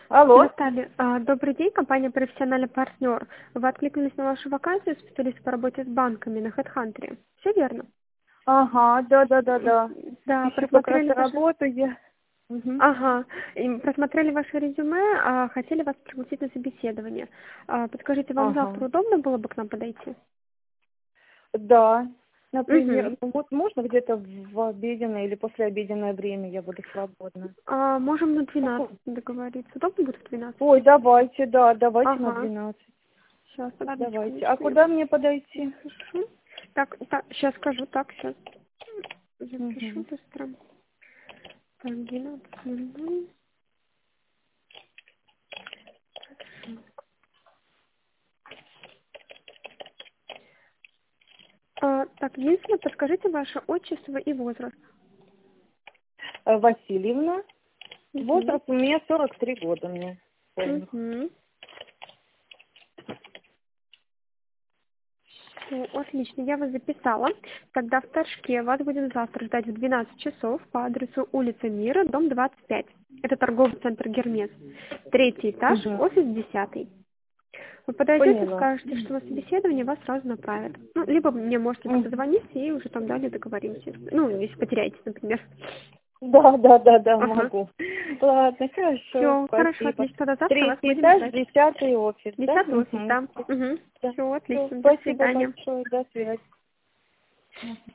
Алло. Наталья, добрый день, компания «Профессиональный партнер». Вы откликнулись на вашу вакансию специалист по работе с банками на HeadHunter. Все верно? Ага, да. Да, Еще как раз просмотрели ваше... работаю. Угу. Ага, и просмотрели ваше резюме, хотели вас пригласить на собеседование. Подскажите, вам Ага. завтра удобно было бы к нам подойти? Да. Например, Угу. ну, вот можно где-то в обеденное или послеобеденное время я буду свободна. Можем на Какой? 12 договориться. Удобно будет в 12? Ой, давайте на Ага. 12. Сейчас, подождите, Давайте. А минуточку, я куда мне подойти? запишу. Так, сейчас скажу, сейчас запишу Угу. быстро. Так, 12:00. Так, единственное, подскажите ваше отчество и возраст. Васильевна. Угу. Возраст у меня 43 года мне. Полных. Угу. Все, отлично, я вас записала. Тогда в Торжке вас будем завтра ждать в 12 часов по адресу улица Мира, дом 25. Это торговый центр «Гермес». 3-й этаж, Угу. офис 10. Вы подойдете, Поняла. скажете, что на собеседование вас сразу направят. Ну, либо мне можете Мгм. позвонить и уже там далее договоримся. Ну, если потеряетесь, например. Да, Ага. могу. Ладно, хорошо, Все, хорошо, спасибо. отлично. До завтра вас Третий будем этаж, ждать. 10-й офис, да? 10 офис, Угу. да. Угу. Да. Все, Всё, отлично. До спасибо свидания. большое, до связи.